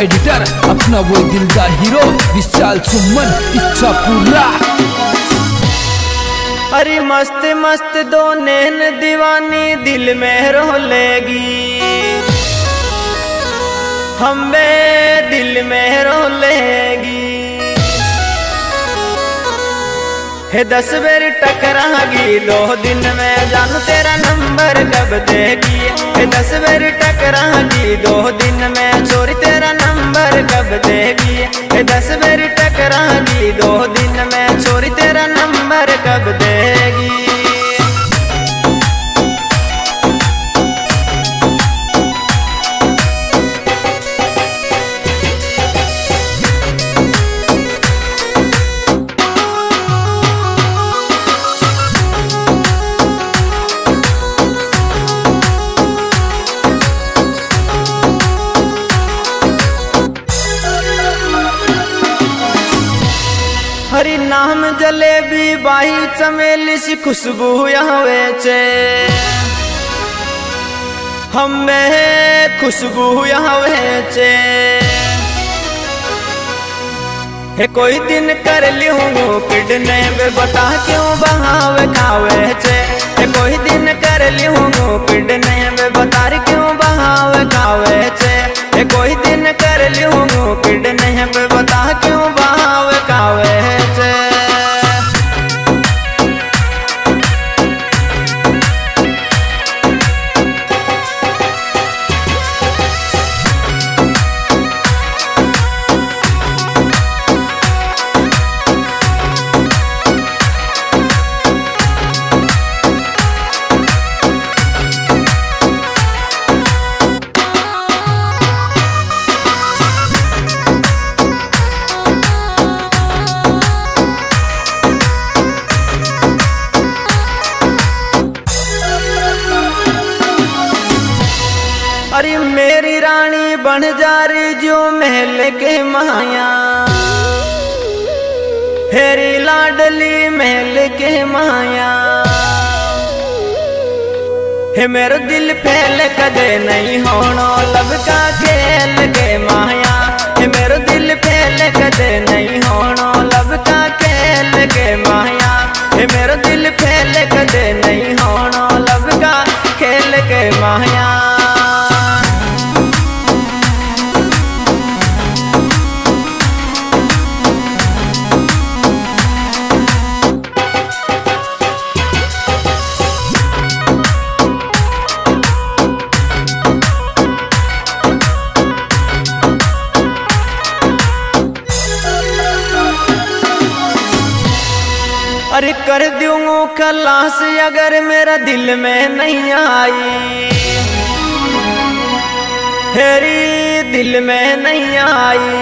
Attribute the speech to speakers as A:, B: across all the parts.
A: Editor अपना वो दिलदार हीरो विशाल सुमन इच्छा पूरा।
B: अरे मस्त मस्त दो नैन दीवानी दिल में रोलेगी, हमें दिल में रोलेगी। हे 10 बेर टकरागी 2 दिन में, जानू तेरा नंबर कब देगी। हे 10 बेर टकरागी 2 दिन में, छोरी तेरा नंबर कब देगी। हे 10 बेर टकरागी 2 दिन में, छोरी तेरा नंबर कब देगी। हरी नाम जलेबी बाई चमेली सी खुशबू यहाँ वेचे, हमें खुशबू यहाँ वेचे। हे कोई दिन कर लियूँ किडने में, बता क्यों बहावे खावे चे। हे कोई दिन कर लियूँ किडने में, बता क्यों बहावे खावे चे। हे कोई दिन कर लियूँ किडने में, बता क्यों बहावे खावे चे। अरे मेरी रानी बन जा रही जो महल के माया, हेरी लाडली महल के माया। हे मेरो दिल फैल कदे नहीं होना लब का खेल के माया। हे मेरो दिल फैल कदे नहीं होना लब का खेल के माया। हे मेरो दिल फैल कदे नहीं होना लब का खेल के माया। अरे कर दूंगा खलास अगर मेरा दिल में नहीं आई, हेरी दिल में नहीं आई।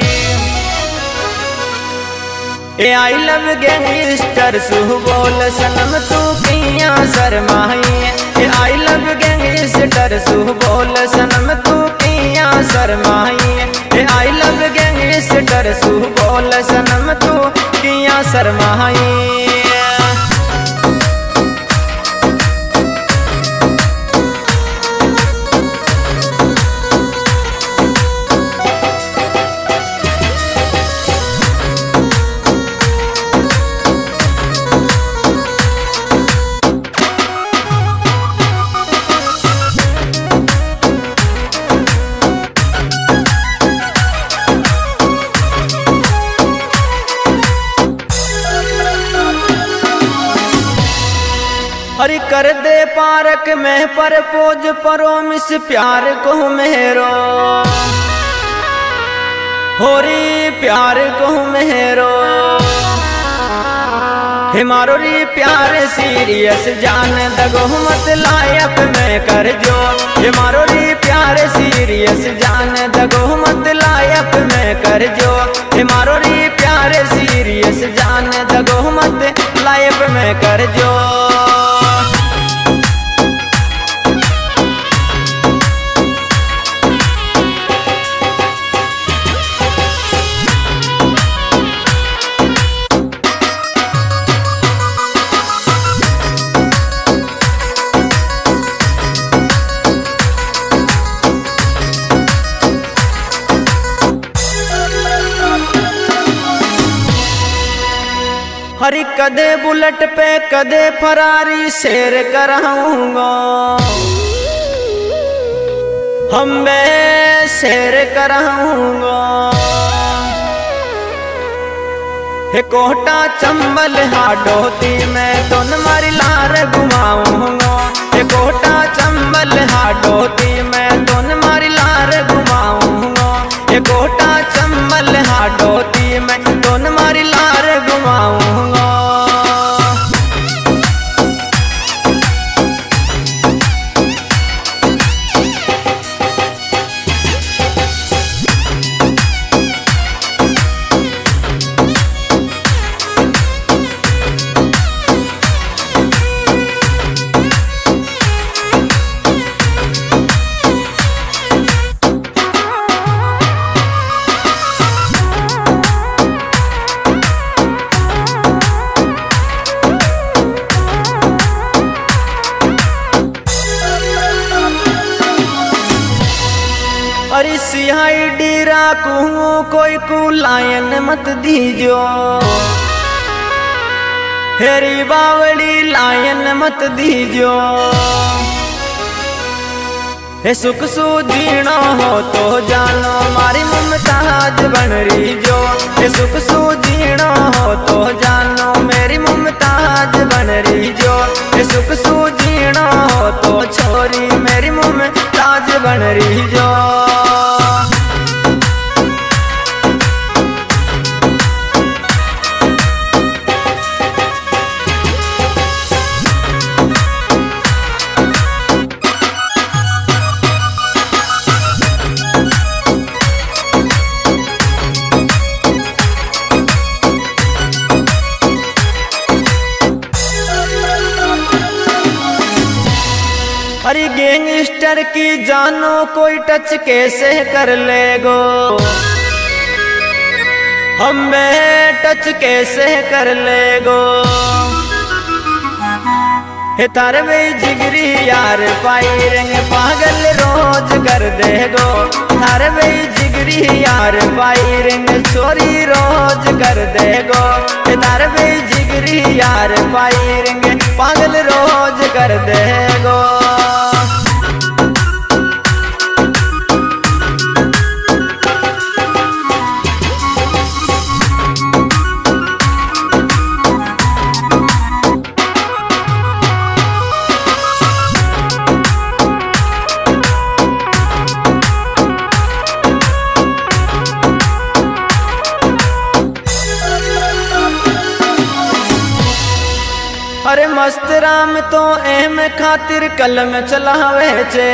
B: ए आई लव गैंगस्टर सुह बोल सनम तू किया शर्माई। ए आई लव गैंगस्टर सुह बोल सनम तू किया शर्माई। ए आई लव गैंगस्टर सुह बोल सनम तू किया शर्माई। अरे कर दे पार्क में परपोज प्रोमिस प्यार को मेरो, होरी प्यार को मेरो। हे मारो री प्यार सीरियस जान दगो मत लायक में कर जो। हे मारो री प्यार सीरियस जान दगो मत लायक में कर जो। हे मारो री प्यार सीरियस जान दगो मत लायक में कर जो। हरी कदे बुलेट पे कदे फरारी शेर कराऊंगा हम बे शेर कराऊंगा हे कोटा चंबल हाडोती में तो मारी लार घुमाऊंगा हे कोटा चंबल हाडोती में तो मारी लार घुमाऊंगा हे कोटा चंबल हाडोती में तो मारी लार घुमाऊंगा। अरे सीआईडी राखूं कोई को लायन मत दीजो हेरी बावड़ी लायन मत दीजो हे सुख सूझीनो हो तो जानो मारी मुमताज बन रही जो हे सुख सूझीनो हो तो जानो मेरी मुमताज बन रही जो हे सुख सूझीनो हो तो छोरी मेरी मुमताज बन रही जो। अरे गैंगस्टर की जानो कोई टच कैसे कर लेगो हमें टच कैसे कर लेगो हे तारे में जिगरी यार पाई रंग पागल रोज कर देगो तारे में जिगरी यार पाई रंग चोरी रोज कर देगो हे तारे में जिगरी यार पाई रंग पागल रोज कर देगो। अरे मस्त राम तो एम खातिर कलम चलावे चे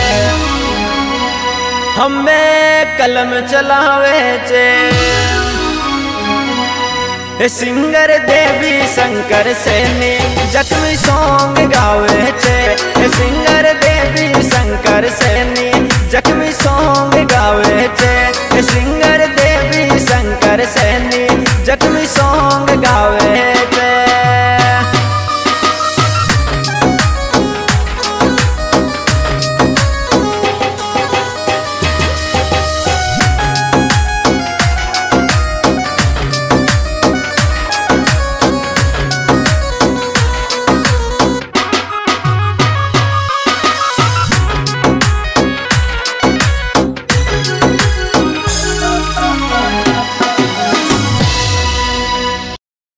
B: हमें कलम चलावे चे सिंगर देवी शंकर सैनी जख्मी सॉन्ग गावे चे सिंगर